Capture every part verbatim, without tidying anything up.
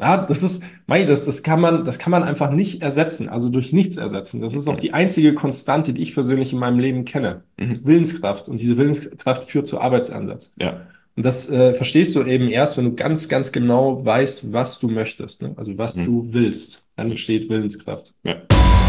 Ja, das ist, mei, das, das kann man, das kann man einfach nicht ersetzen, also durch nichts ersetzen. Das ist auch Mhm. die einzige Konstante, die ich persönlich in meinem Leben kenne. Mhm. Willenskraft. Und diese Willenskraft führt zu Arbeitsansatz. Ja. Und das äh, verstehst du eben erst, wenn du ganz, ganz genau weißt, was du möchtest, ne? Also was Mhm. du willst. Dann entsteht Willenskraft. Ja.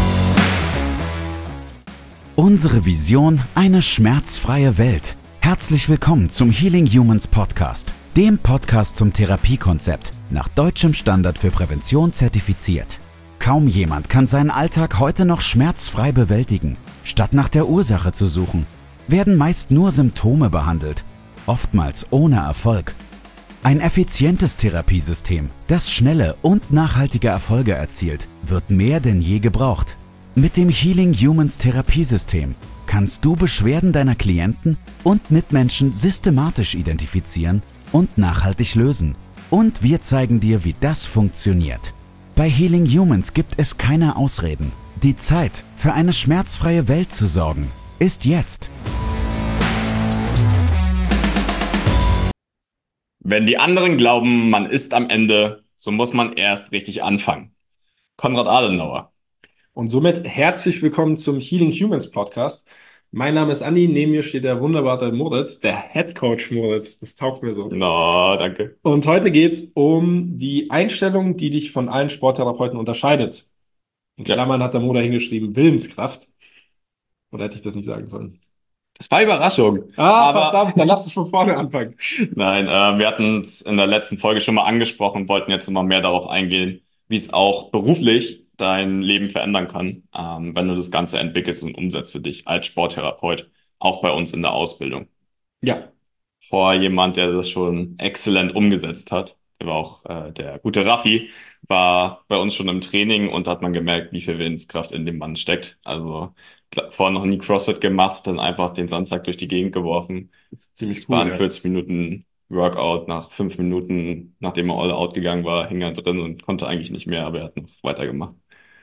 Unsere Vision: eine schmerzfreie Welt. Herzlich willkommen zum Healing Humans Podcast, dem Podcast zum Therapiekonzept, nach deutschem Standard für Prävention zertifiziert. Kaum jemand kann seinen Alltag heute noch schmerzfrei bewältigen. Statt nach der Ursache zu suchen, werden meist nur Symptome behandelt, oftmals ohne Erfolg. Ein effizientes Therapiesystem, das schnelle und nachhaltige Erfolge erzielt, wird mehr denn je gebraucht. Mit dem Healing Humans Therapiesystem kannst du Beschwerden deiner Klienten und Mitmenschen systematisch identifizieren und nachhaltig lösen. Und wir zeigen dir, wie das funktioniert. Bei Healing Humans gibt es keine Ausreden. Die Zeit, für eine schmerzfreie Welt zu sorgen, ist jetzt. Wenn die anderen glauben, man ist am Ende, so muss man erst richtig anfangen. Konrad Adenauer. Und somit herzlich willkommen zum Healing Humans Podcast. Mein Name ist Andi, neben mir steht der wunderbare Moritz, der Head Coach Moritz. Das taugt mir so. No, danke. Und heute geht es um die Einstellung, die dich von allen Sporttherapeuten unterscheidet. In Ja, Klammern hat der Mo da hingeschrieben, Willenskraft. Oder hätte ich das nicht sagen sollen? das war Überraschung. Ah, Aber verdammt, dann lass es von vorne anfangen. nein, äh, wir hatten es in der letzten Folge schon mal angesprochen, wollten jetzt immer mehr darauf eingehen, wie es auch beruflich dein Leben verändern kann, ähm, wenn du das Ganze entwickelst und umsetzt für dich als Sporttherapeut, auch bei uns in der Ausbildung. Ja, Vor jemand, der das schon exzellent umgesetzt hat. Der war auch äh, der gute Raffi, war bei uns schon im Training und da hat man gemerkt, wie viel Willenskraft in dem Mann steckt. Also klar, vorher noch nie CrossFit gemacht, dann einfach den Samstag durch die Gegend geworfen. das ist ziemlich Es waren cool, ja. vierzig Minuten Workout. Nach fünf Minuten, nachdem er all out gegangen war, hing er drin und konnte eigentlich nicht mehr, aber er hat noch weitergemacht.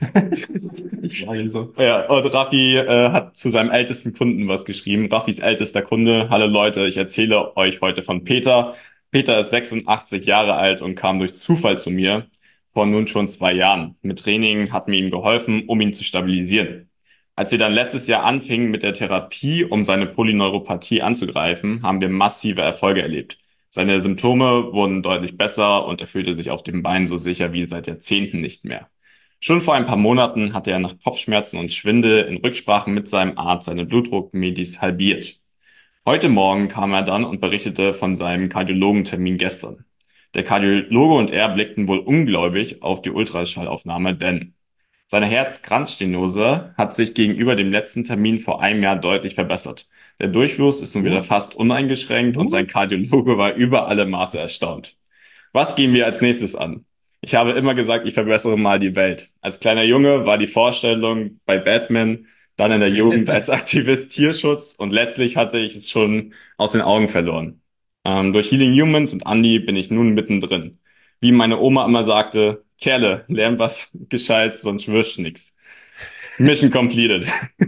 Ich mag ihn so. Ja, und Raffi äh, hat zu seinem ältesten Kunden was geschrieben. Raffis ältester Kunde. Hallo Leute, ich erzähle euch heute von Peter. Peter ist sechsundachtzig Jahre alt und kam durch Zufall zu mir vor nun schon zwei Jahren. Mit Training hat mir ihm geholfen, um ihn zu stabilisieren. Als wir dann letztes Jahr anfingen mit der Therapie, um seine Polyneuropathie anzugreifen, haben wir massive Erfolge erlebt. Seine Symptome wurden deutlich besser und er fühlte sich auf dem Bein so sicher wie seit Jahrzehnten nicht mehr. Schon vor ein paar Monaten hatte er nach Kopfschmerzen und Schwindel in Rücksprache mit seinem Arzt seine Blutdruckmedis halbiert. Heute Morgen kam er dann und berichtete von seinem Kardiologentermin gestern. Der Kardiologe und er blickten wohl ungläubig auf die Ultraschallaufnahme, denn seine Herz-Kranzstenose hat sich gegenüber dem letzten Termin vor einem Jahr deutlich verbessert. Der Durchfluss ist nun wieder What? fast uneingeschränkt und sein What? Kardiologe war über alle Maße erstaunt. Was gehen wir als nächstes an? Ich habe immer gesagt, ich verbessere mal die Welt. Als kleiner Junge war die Vorstellung bei Batman, dann in der Jugend als Aktivist Tierschutz und letztlich hatte ich es schon aus den Augen verloren. Ähm, durch Healing Humans und Andy bin ich nun mittendrin. Wie meine Oma immer sagte, Kerle, lern was Gescheites, sonst wirst du nix. Mission completed.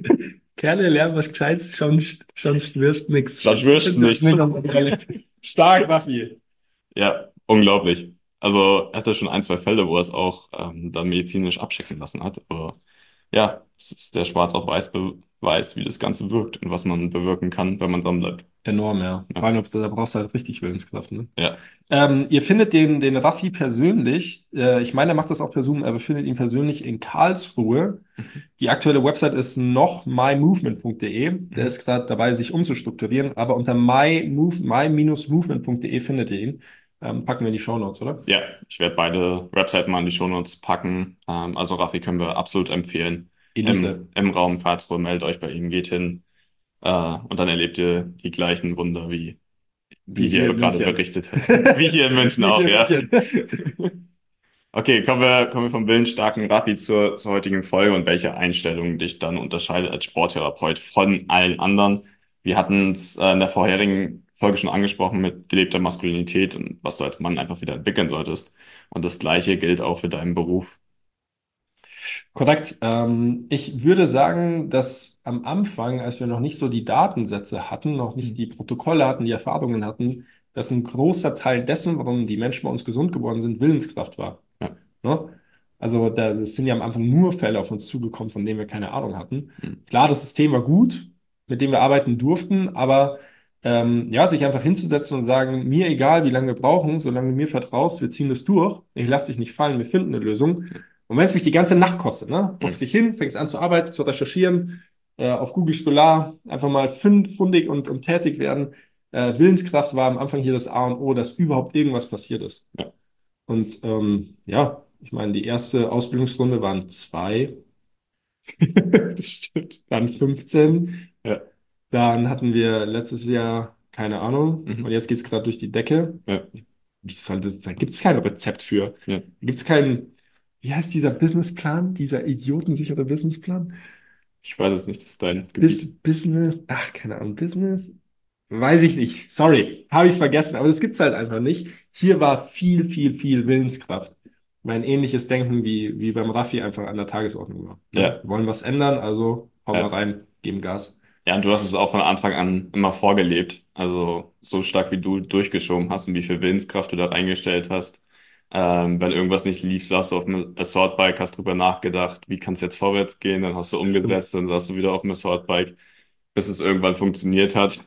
Kerle lernen was Gescheites, schon, schon wirst nix. Sonst wirst du Das nichts. nicht auf der Dialekt. Stark, Raffi. Ja, unglaublich. Also er hatte schon ein, zwei Fälle, wo er es auch ähm, dann medizinisch abchecken lassen hat. Aber ja, es ist der Schwarz auf Weiß Beweis, wie das Ganze wirkt und was man bewirken kann, wenn man dran bleibt. Enorm, ja. Vor Ja, allem, da brauchst du halt richtig Willenskraft, ne? ja. Ähm, ihr findet den, den Raffi persönlich, äh, ich meine, er macht das auch per Zoom, er befindet ihn persönlich in Karlsruhe. Mhm. Die aktuelle Website ist noch my movement punkt de. Der Mhm. ist gerade dabei, sich umzustrukturieren, aber unter my-movement.de my movement punkt de findet ihr ihn. Ähm, packen wir in die Shownotes, oder? Ja, ich werde beide Webseiten mal in die Shownotes packen. Ähm, also Raffi können wir absolut empfehlen. Im, Elite. im Raum Karlsruhe meldet euch bei ihm, geht hin. Äh, und dann erlebt ihr die gleichen Wunder, wie, wie Wie hier hier in gerade München. berichtet wird. Wie hier in München Wie auch, hier in ja. München. Okay, kommen wir, kommen wir vom willensstarken Raffi zur, zur heutigen Folge und welche Einstellung dich dann unterscheidet als Sporttherapeut von allen anderen. Wir hatten es äh, in der vorherigen Folge schon angesprochen mit gelebter Maskulinität und was du als Mann einfach wieder entwickeln solltest. Und das Gleiche gilt auch für deinen Beruf. Korrekt. Ähm, ich würde sagen, dass am Anfang, als wir noch nicht so die Datensätze hatten, noch nicht die Protokolle hatten, die Erfahrungen hatten, dass ein großer Teil dessen, warum die Menschen bei uns gesund geworden sind, Willenskraft war. Ne? Also da es sind ja am Anfang nur Fälle auf uns zugekommen, von denen wir keine Ahnung hatten. Mhm. Klar, das System war gut, mit dem wir arbeiten durften, aber ähm, ja, sich einfach hinzusetzen und sagen, mir egal, wie lange wir brauchen, solange du mir vertraust, wir ziehen das durch, ich lasse dich nicht fallen, wir finden eine Lösung. Und wenn es mich die ganze Nacht kostet, ne, hockst Mhm. dich hin, fängst an zu arbeiten, zu recherchieren, äh, auf Google Scholar einfach mal fün- fundig und, und tätig werden. Äh, Willenskraft war am Anfang hier das A und O, dass überhaupt irgendwas passiert ist. Ja. Und ähm, ja, ich meine, die erste Ausbildungsrunde waren zwei, das stimmt, dann fünfzehn, Ja. dann hatten wir letztes Jahr, keine Ahnung, und Mhm. jetzt geht es gerade durch die Decke. Ja. Wie soll das, da gibt es kein Rezept für. Ja. Da gibt es keinen, wie heißt dieser Businessplan, dieser idiotensichere Businessplan? Ich weiß es nicht, das ist dein Bis, Gebiet. Business, ach, keine Ahnung, Business, weiß ich nicht. Sorry, habe ich vergessen, aber das gibt es halt einfach nicht. Hier war viel, viel, viel Willenskraft. Mein ähnliches Denken wie, wie beim Raffi einfach an der Tagesordnung war. Ne? Ja. Wir wollen was ändern, also hauen wir Ja. rein, geben Gas. Ja, und du hast es auch von Anfang an immer vorgelebt. Also so stark wie du durchgeschoben hast und wie viel Willenskraft du da reingestellt hast. Ähm, wenn irgendwas nicht lief, saßt du auf dem Assault-Bike, hast drüber nachgedacht, wie kann es jetzt vorwärts gehen, dann hast du umgesetzt, dann saßt du wieder auf dem Assault-Bike, bis es irgendwann funktioniert hat.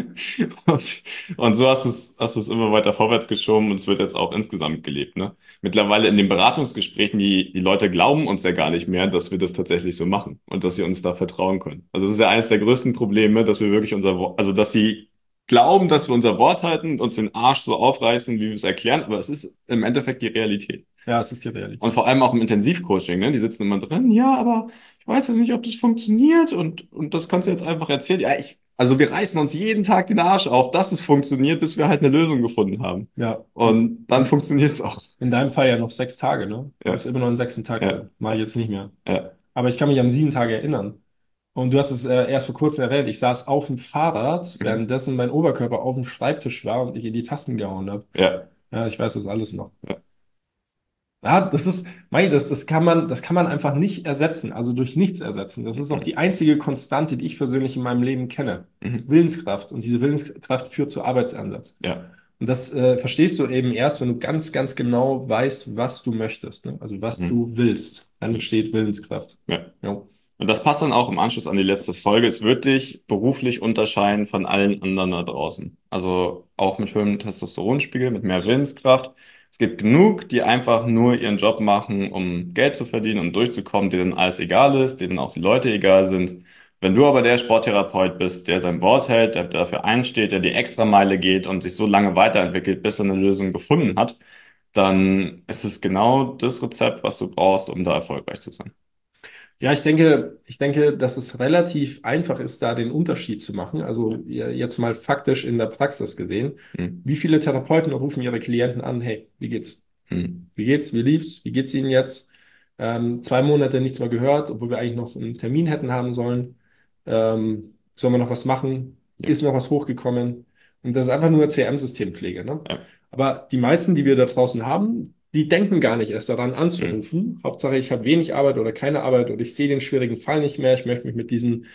Und, und so hast du es, hast du es immer weiter vorwärts geschoben und es wird jetzt auch insgesamt gelebt, ne? Mittlerweile in den Beratungsgesprächen, die, die Leute glauben uns ja gar nicht mehr, dass wir das tatsächlich so machen und dass sie uns da vertrauen können. Also es ist ja eines der größten Probleme, dass wir wirklich unser Wort, also dass sie glauben, dass wir unser Wort halten und uns den Arsch so aufreißen, wie wir es erklären, aber es ist im Endeffekt die Realität. Ja, es ist die Und Realität. vor allem auch im Intensivcoaching, ne? Die sitzen immer drin, ja, aber ich weiß ja nicht, ob das funktioniert und, und das kannst du jetzt einfach erzählen. Ja, ich, also wir reißen uns jeden Tag den Arsch auf, dass es funktioniert, bis wir halt eine Lösung gefunden haben. Ja, und Und dann funktioniert es auch. in deinem Fall ja noch sechs Tage, ne? Du bist Ja, immer noch im sechsten Tag ja, drin. Mach ich jetzt nicht mehr. ja, Aber ich kann mich an sieben Tage erinnern. Und du hast es äh, erst vor kurzem erwähnt. Ich saß auf dem Fahrrad, mhm, währenddessen mein Oberkörper auf dem Schreibtisch war und ich in die Tasten gehauen habe. ja, Ja, ich weiß das alles noch. ja, Ja, das ist, mei, das, das kann man, das kann man einfach nicht ersetzen, also durch nichts ersetzen. Das ist auch mhm, die einzige Konstante, die ich persönlich in meinem Leben kenne. mhm, Willenskraft. Und diese Willenskraft führt zu Arbeitsansatz. ja. Und das äh, verstehst du eben erst, wenn du ganz, ganz genau weißt, was du möchtest, ne? Also was Mhm, du willst. Dann entsteht Willenskraft. ja. Ja. Und das passt dann auch im Anschluss an die letzte Folge. Es wird dich beruflich unterscheiden von allen anderen da draußen. Also auch mit höherem Testosteronspiegel, mit mehr Willenskraft. Es gibt genug, die einfach nur ihren Job machen, um Geld zu verdienen, um durchzukommen, denen alles egal ist, denen auch die Leute egal sind. Wenn du aber der Sporttherapeut bist, der sein Wort hält, der dafür einsteht, der die Extrameile geht und sich so lange weiterentwickelt, bis er eine Lösung gefunden hat, dann ist es genau das Rezept, was du brauchst, um da erfolgreich zu sein. Ja, ich denke, ich denke, dass es relativ einfach ist, da den Unterschied zu machen. Also ja, jetzt mal faktisch in der Praxis gesehen. Hm. Wie viele Therapeuten rufen ihre Klienten an? Hey, wie geht's? Hm. Wie geht's? Wie lief's? Wie geht's Ihnen jetzt? Ähm, zwei Monate nichts mehr gehört, obwohl wir eigentlich noch einen Termin hätten haben sollen. Ähm, sollen wir noch was machen? Ja, Ist noch was hochgekommen? Und das ist einfach nur C R M-Systempflege, ne? ja. Aber die meisten, die wir da draußen haben, die denken gar nicht erst daran Hm. anzurufen. Hauptsache, ich habe wenig Arbeit oder keine Arbeit oder ich sehe den schwierigen Fall nicht mehr. Ich möchte mich mit diesen,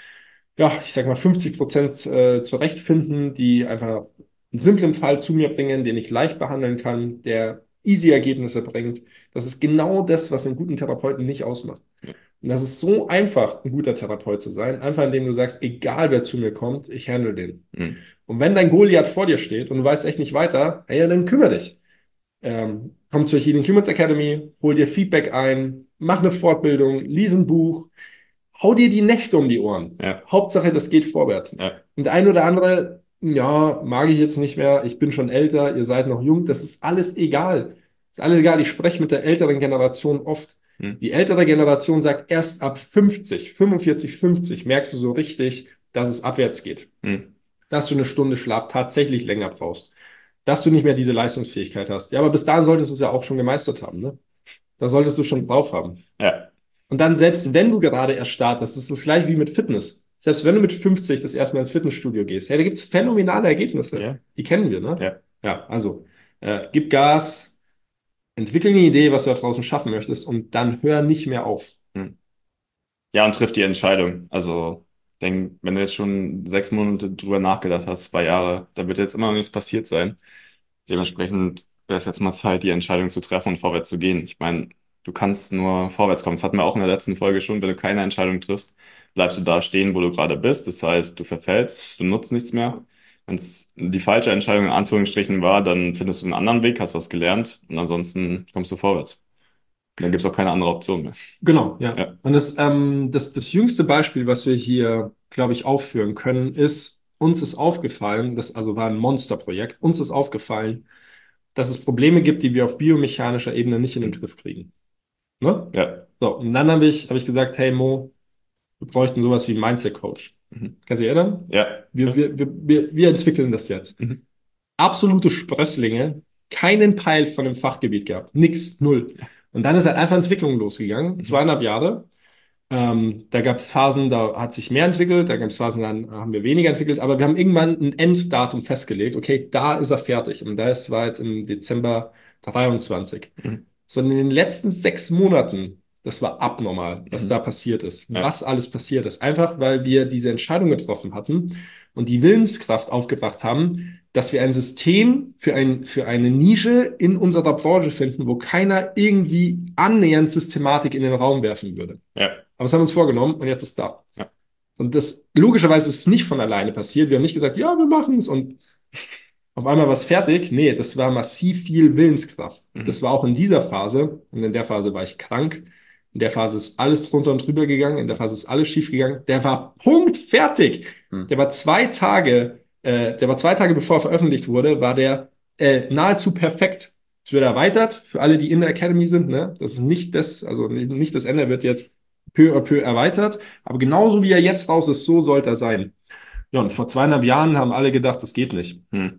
ja, ich sag mal fünfzig Prozent äh, zurechtfinden, die einfach einen simplen Fall zu mir bringen, den ich leicht behandeln kann, der easy Ergebnisse bringt. Das ist genau das, was einen guten Therapeuten nicht ausmacht. Ja. Und das ist so einfach, ein guter Therapeut zu sein, einfach indem du sagst, egal wer zu mir kommt, ich handle den. Hm. Und wenn dein Goliath vor dir steht und du weißt echt nicht weiter, ja, dann kümmere dich. Ähm, komm zur Healing Humans Academy, hol dir Feedback ein, mach eine Fortbildung, lies ein Buch, hau dir die Nächte um die Ohren. Ja, Hauptsache, das geht vorwärts. ja, Und der ein oder andere, ja, mag ich jetzt nicht mehr, ich bin schon älter, ihr seid noch jung, das ist alles egal. Ist alles egal, ich spreche mit der älteren Generation oft. hm. Die ältere Generation sagt, erst ab fünfzig, fünfundvierzig, fünfzig merkst du so richtig, dass es abwärts geht. Hm. Dass du eine Stunde Schlaf tatsächlich länger brauchst. Dass du nicht mehr diese Leistungsfähigkeit hast. Ja, aber bis dahin solltest du es ja auch schon gemeistert haben, ne? Da solltest du schon drauf haben. Ja, Und dann, selbst wenn du gerade erst startest, ist das gleich wie mit Fitness. Selbst wenn du mit fünfzig das erste Mal ins Fitnessstudio gehst, hey, da gibt es phänomenale Ergebnisse. ja, Die kennen wir, ne? ja, Ja, also äh, gib Gas, entwickel eine Idee, was du da draußen schaffen möchtest und dann hör nicht mehr auf. hm. Ja, und triff die Entscheidung. Also, denk, wenn du jetzt schon sechs Monate drüber nachgedacht hast, zwei Jahre, da wird jetzt immer noch nichts passiert sein. Dementsprechend wäre es jetzt mal Zeit, die Entscheidung zu treffen und vorwärts zu gehen. Ich meine, du kannst nur vorwärts kommen. Das hatten wir auch in der letzten Folge schon. Wenn du keine Entscheidung triffst, bleibst du da stehen, wo du gerade bist. Das heißt, du verfällst, du nutzt nichts mehr. Wenn es die falsche Entscheidung in Anführungsstrichen war, dann findest du einen anderen Weg, hast was gelernt und ansonsten kommst du vorwärts. Dann gibt es auch keine andere Option mehr. Genau, ja. Ja. Und das, ähm, das, das jüngste Beispiel, was wir hier, glaube ich, aufführen können, ist, uns ist aufgefallen, das also war ein Monsterprojekt, uns ist aufgefallen, dass es Probleme gibt, die wir auf biomechanischer Ebene nicht in den Griff kriegen. Ne? Ja. So, und dann habe ich, hab ich gesagt, hey Mo, wir bräuchten sowas wie einen Mindset-Coach. Mhm. Kannst du dich erinnern? Ja. Wir, wir, wir, wir, wir entwickeln das jetzt. Mhm. Absolute Sprösslinge, keinen Peil von dem Fachgebiet gehabt. Nix, null. Und dann ist halt einfach Entwicklung losgegangen, zweieinhalb Jahre. Ähm, da gab es Phasen, da hat sich mehr entwickelt, da gab es Phasen, dann haben wir weniger entwickelt, aber wir haben irgendwann ein Enddatum festgelegt. Okay, da ist er fertig. Und das war jetzt im Dezember dreiundzwanzig. Mhm. So in den letzten sechs Monaten, das war abnormal, was Mhm. da passiert ist, Ja. was alles passiert ist. Einfach, weil wir diese Entscheidung getroffen hatten und die Willenskraft aufgebracht haben, dass wir ein System für ein, für eine Nische in unserer Branche finden, wo keiner irgendwie annähernd Systematik in den Raum werfen würde. Ja. Aber das haben wir uns vorgenommen und jetzt ist da. Ja. Und das, logischerweise ist es nicht von alleine passiert. Wir haben nicht gesagt, ja, wir machen es und auf einmal war es fertig. Nee, das war massiv viel Willenskraft. Mhm. Das war auch in dieser Phase. Und in der Phase war ich krank. In der Phase ist alles drunter und drüber gegangen. In der Phase ist alles schief gegangen. Der war Punkt fertig. Mhm. Der war zwei Tage, äh, der war zwei Tage bevor er veröffentlicht wurde, war der äh, nahezu perfekt. Es wird erweitert für alle, die in der Academy sind. Ne? Das ist nicht das, also nicht das Ende wird jetzt peu à peu erweitert. Aber genauso wie er jetzt raus ist, so sollte er sein. Ja, und vor zweieinhalb Jahren haben alle gedacht, das geht nicht. Mhm.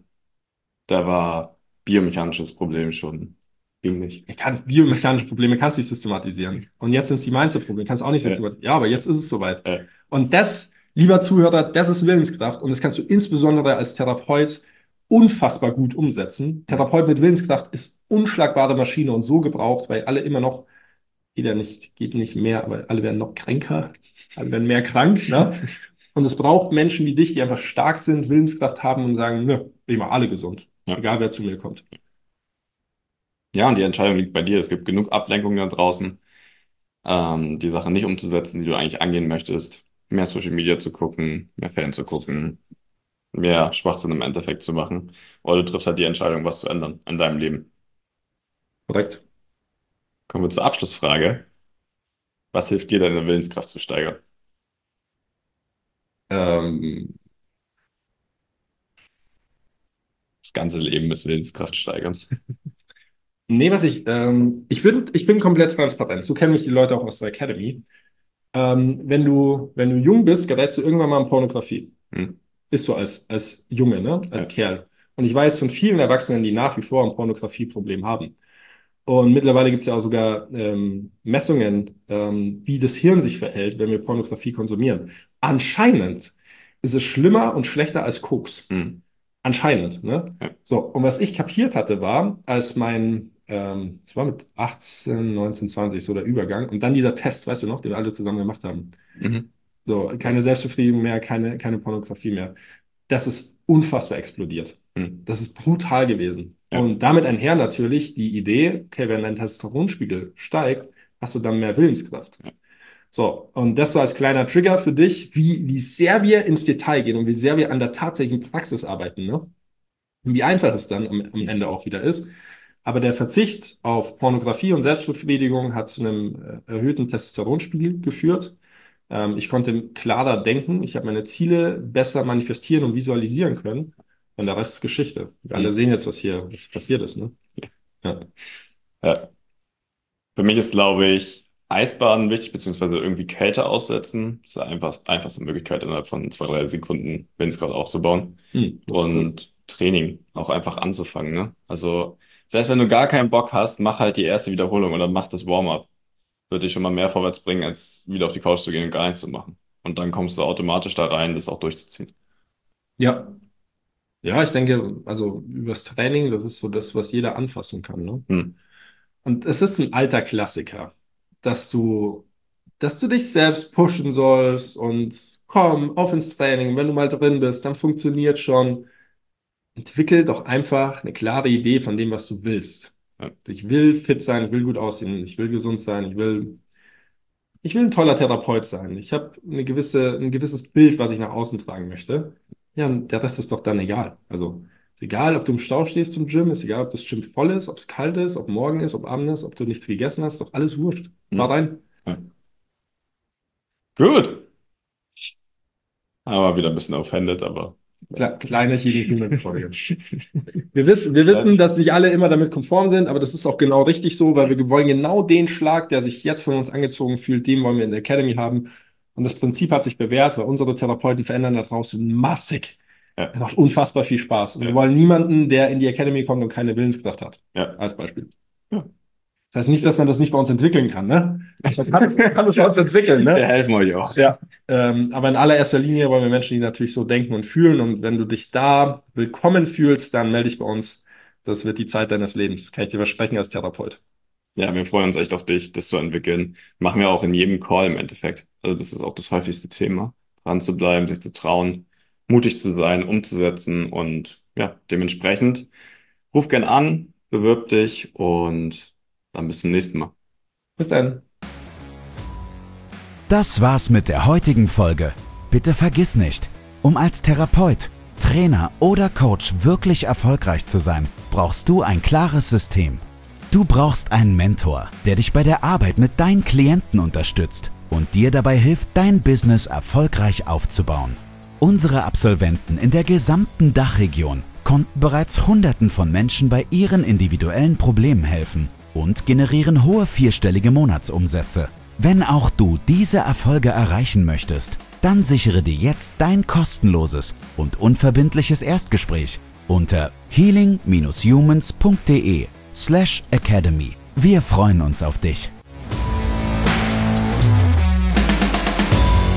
Da war biomechanisches Problem schon. Ging nicht. Er kann biomechanische Probleme kannst du nicht systematisieren. Und jetzt sind es die Mindset-Probleme, kannst du auch nicht Ja. systematisieren. Ja, aber jetzt ist es soweit. Ja. Und das, lieber Zuhörer, das ist Willenskraft. Und das kannst du insbesondere als Therapeut unfassbar gut umsetzen. Therapeut mit Willenskraft ist unschlagbare Maschine und so gebraucht, weil alle immer noch, jeder nicht, geht nicht mehr, aber alle werden noch kränker, alle werden mehr krank. Ne? Und es braucht Menschen wie dich, die einfach stark sind, Willenskraft haben und sagen, ne, ich mache alle gesund, Ja. egal wer zu mir kommt. Ja, und die Entscheidung liegt bei dir. Es gibt genug Ablenkungen da draußen, ähm, die Sachen nicht umzusetzen, die du eigentlich angehen möchtest. Mehr Social Media zu gucken, mehr Fernsehen zu gucken, mehr Schwachsinn im Endeffekt zu machen. Oder du triffst halt die Entscheidung, was zu ändern in deinem Leben. Korrekt. Kommen wir zur Abschlussfrage. Was hilft dir, deine Willenskraft zu steigern? Ähm, Das ganze Leben ist Willenskraft steigern. Nee, was ich, ähm, ich bin, ich bin komplett transparent. So kennen mich die Leute auch aus der Academy. Ähm, wenn du, wenn du jung bist, gerätst du irgendwann mal in Pornografie. Hm. Bist du als, als Junge, ne? Als Ja. Kerl. Und ich weiß von vielen Erwachsenen, die nach wie vor ein Pornografieproblem haben. Und mittlerweile gibt es ja auch sogar ähm, Messungen, ähm, wie das Hirn sich verhält, wenn wir Pornografie konsumieren. Anscheinend ist es schlimmer und schlechter als Koks. Hm. Anscheinend, ne? Ja. So, und was ich kapiert hatte, war, als mein, ähm, ich war mit achtzehn, neunzehn, zwanzig, so der Übergang, und dann dieser Test, weißt du noch, den wir alle zusammen gemacht haben. Mhm. So, keine Selbstbefriedigung mehr, keine, keine Pornografie mehr. Das ist unfassbar explodiert. Hm. Das ist brutal gewesen. Ja. Und damit einher natürlich die Idee, okay, wenn dein Testosteronspiegel steigt, hast du dann mehr Willenskraft. Ja. So, und das so als kleiner Trigger für dich, wie, wie sehr wir ins Detail gehen und wie sehr wir an der tatsächlichen Praxis arbeiten, ne? Und wie einfach es dann am, am Ende auch wieder ist. Aber der Verzicht auf Pornografie und Selbstbefriedigung hat zu einem äh, erhöhten Testosteronspiegel geführt. Ähm, ich konnte klarer denken, ich habe meine Ziele besser manifestieren und visualisieren können. Und der Rest ist Geschichte. Wir alle Hm. sehen jetzt, was hier was passiert ist, ne? Ja. Ja. Für mich ist, glaube ich, Eisbaden wichtig, beziehungsweise irgendwie Kälte aussetzen. Das ist einfach einfachste Möglichkeit, innerhalb von zwei, drei Sekunden Willenskraft aufzubauen. Hm. Und Training auch einfach anzufangen, ne? Also, selbst wenn du gar keinen Bock hast, mach halt die erste Wiederholung oder mach das Warm-up. Wird dich schon mal mehr vorwärts bringen, als wieder auf die Couch zu gehen und gar nichts zu machen. Und dann kommst du automatisch da rein, das auch durchzuziehen. Ja. Ja, ich denke, also übers Training, das ist so das, was jeder anfassen kann, ne? Hm. Und es ist ein alter Klassiker, dass du, dass du dich selbst pushen sollst und komm, auf ins Training. Wenn du mal drin bist, dann funktioniert schon. entwickel doch einfach eine klare Idee von dem, was du willst. Ja. Ich will fit sein, ich will gut aussehen, ich will gesund sein, ich will, ich will ein toller Therapeut sein. Ich habe eine gewisse, ein gewisses Bild, was ich nach außen tragen möchte. Ja, und der Rest ist doch dann egal. Also, ist egal, ob du im Stau stehst zum Gym, ist egal, ob das Gym voll ist, ob es kalt ist, ob morgen ist, ob Abend ist, ob du nichts gegessen hast, doch alles wurscht. Fahr rein. Ja. Gut. Aber wieder ein bisschen offended, aber. Kle kleine Folge. Wir wissen, wir wissen, dass nicht alle immer damit konform sind, aber das ist auch genau richtig so, weil wir wollen genau den Schlag, der sich jetzt von uns angezogen fühlt, den wollen wir in der Academy haben. Und das Prinzip hat sich bewährt, weil unsere Therapeuten verändern da draußen massig. Ja. Das macht unfassbar viel Spaß. Und Ja. wir wollen niemanden, der in die Academy kommt und keine Willenskraft hat. Ja. Als Beispiel. Ja. Das heißt nicht, dass man das nicht bei uns entwickeln kann, ne? Man kann, kann es bei uns entwickeln, ne? Wir helfen euch auch. Ja, ähm, aber in allererster Linie wollen wir Menschen, die natürlich so denken und fühlen. Und wenn du dich da willkommen fühlst, dann melde dich bei uns. Das wird die Zeit deines Lebens. Kann ich dir versprechen als Therapeut. Ja, wir freuen uns echt auf dich, das zu entwickeln. Machen wir auch in jedem Call im Endeffekt. Also das ist auch das häufigste Thema. Dran zu bleiben, sich zu trauen, mutig zu sein, umzusetzen und ja, dementsprechend ruf gern an, bewirb dich und dann bis zum nächsten Mal. Bis dann. Das war's mit der heutigen Folge. Bitte vergiss nicht, um als Therapeut, Trainer oder Coach wirklich erfolgreich zu sein, brauchst du ein klares System. Du brauchst einen Mentor, der dich bei der Arbeit mit deinen Klienten unterstützt und dir dabei hilft, dein Business erfolgreich aufzubauen. Unsere Absolventen in der gesamten Dachregion konnten bereits Hunderten von Menschen bei ihren individuellen Problemen helfen und generieren hohe vierstellige Monatsumsätze. Wenn auch du diese Erfolge erreichen möchtest, dann sichere dir jetzt dein kostenloses und unverbindliches Erstgespräch unter healing dash humans punkt de slash academy. Wir freuen uns auf dich.